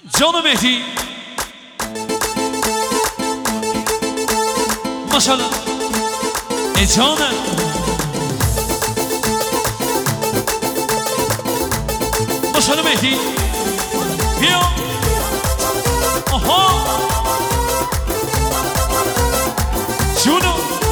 جان مهدی ماشاءالله ای جانم ماشاءالله مهدی بیا آها جونو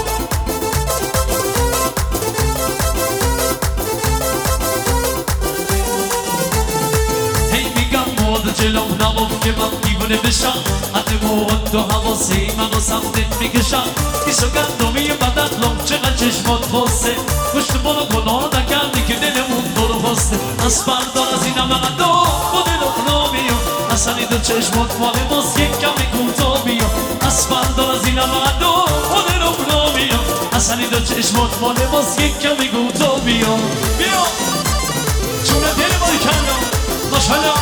هی میگم مورد جلو نباف که من دیوونه بشم حتی موقع تو حواسی منو سمتت میکشم ایسو گندمی بدخلم چقدر چشمات خواسته پشت برو گناه نکردی که دلمون تو رو خواسته از بردار از اینم اقدا با دل اقنا بیا اصلی دو چشمات مال باز یک کمی کوتا بیا از بردار از اینم اقدا با دل اقنا بیا اصلی دو چشمات مال باز یک کمی کوتا بیا بیا چونه دل باری کردم ماشاءالله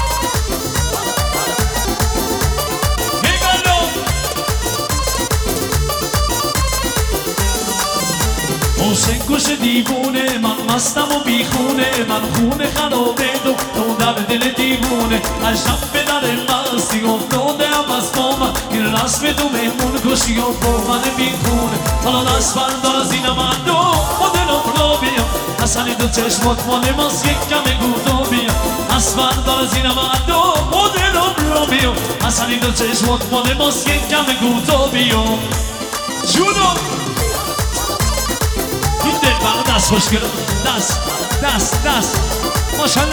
حسین کش دیوونه من مستم و بیخونه من خونه خرابه تو در دل دیوونه عجب به در مستی افتاده هم از با من این رسم تو مهمون کشی و با من بیخونه حالا دست بردار از این من دو با دلم را بیا اصلی دو چشمات مال ماست یک کم گودا بیا دست بردار از این من دو با دلم را بیا اصلی دو چشمات مال ماست یک کم گودا بیا جونو این دل برای دست خوش گرم دست ماشاءالله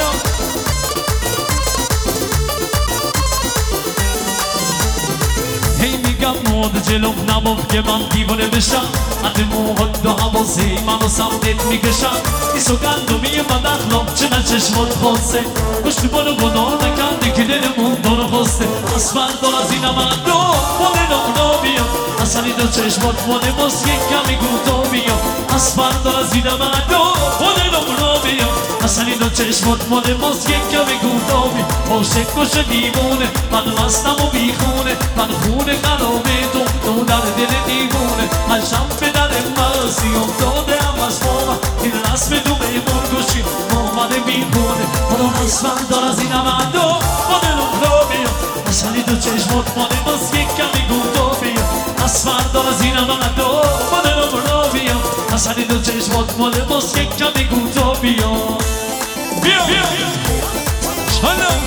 هی میگم مورد جلوم نباف که من دیوانه بشم حتی موقع دو حواسی منو سمتت میکشم ایسو گندمی بدخلم چقدر چشمات خواسته پشت برو گناه نکردی که دلمون تو رو خواسته از بردار از اینم دو با دلم را بیا اصلی دو چشمات مال باز یک کمی کوتا بیا از بردار از اینم دو با دلم را بیا اصلی دو چشمات مال باز یک کمی کوتا بیا عاشق کش دیوونه من مستم و بیخونه من خونه خرابه تو در دل دیوونه من شم به در مستی افتاده هم از با من این رسم تو مهمون کشی محمد بیخونه حالا دست بردار از اینم دو با دلم را بیا اصلی دو چشمات مال باز یک کمی کوتا بیا دست بردار از اینم دو با دلم را بیا اصلی دو چشمات مال باز یک کمی کوتا بیا بیا شالم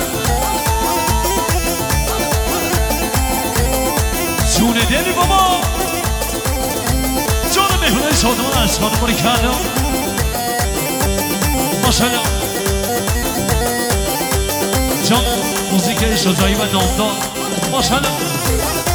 جون دل بابا جان مهمون شادمان عشقانه باری کردم ماشاءالله جان موزیک شجاعی و نامدار ماشاءالله